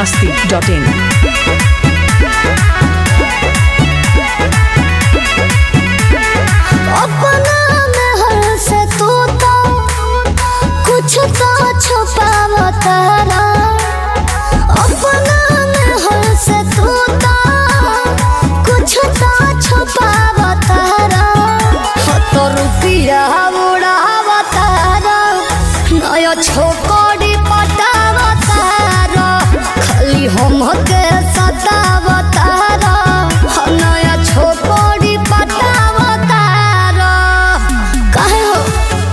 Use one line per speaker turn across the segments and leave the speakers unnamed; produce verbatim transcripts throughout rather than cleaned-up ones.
masti dot in.
अपना में हर से तू तो कुछ तो छुपावता रहा। अपना में हर से तू तो कुछ तो छुपावता रहा। तो रुपया उड़ावता रहा, नया छोकरी पटावता रहा, खाली हम के सतावता रहा, नया छोकरी पटावता रहा। काहे हो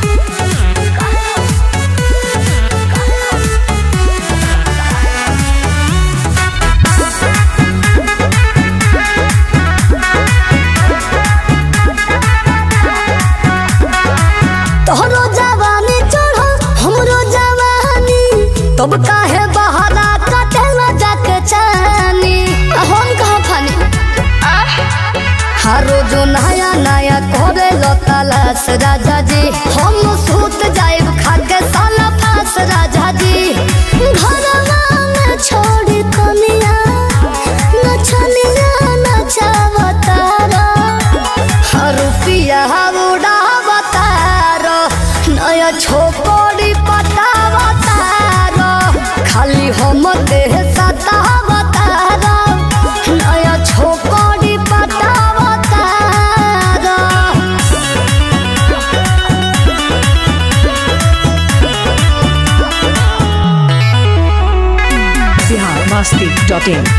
तोहरो जवानी चढ़ो हमरो जवानी, तब काहे बहाना कटे न जाके चानी। हम कहाँ फानी हर रोज नया नया करे लो तलाश राजा जी, हम सूत जाए खाके साला फास राजा जी। घरवा में छोड़ी कनिया नचनिया नचावता रहा, रुपया उड़ावता रहा, नया छोकरी पटावता रहा, खाली हम देह सतावता रहा, नया छोकरी पटावता रहा।
Bihar masti dot in.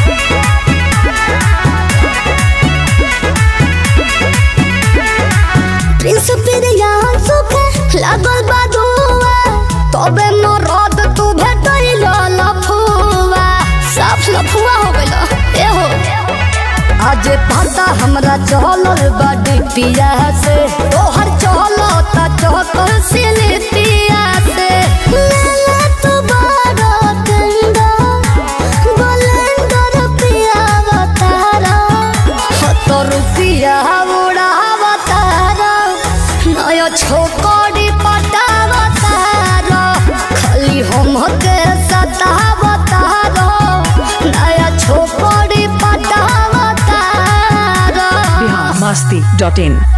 Prince पिरिया सुखे लागल बादुआ, तबे मरद तू भेटल लफुआ। साफ लफुआ हो गइल ए हो। आज पता हमरा चलल बड़ी पिया से, तोहर चलता चहकल सिलिपिया से। लेला तू बड़ा गंदा बलेंडर पिया बतारा, तो रुपया उड़ावता रहा, नया छोकरी पटावता रहा, खाली हम के सतावता रहा, नया छोकरी पटावता रहा।
Bihar masti dot in.